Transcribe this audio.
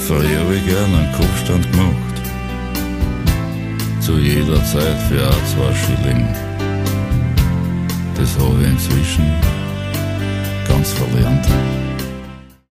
früher wie gern einen Kopfstand gemacht. Zu jeder Zeit für auch 2 Schilling. Das habe ich inzwischen ganz verlernt.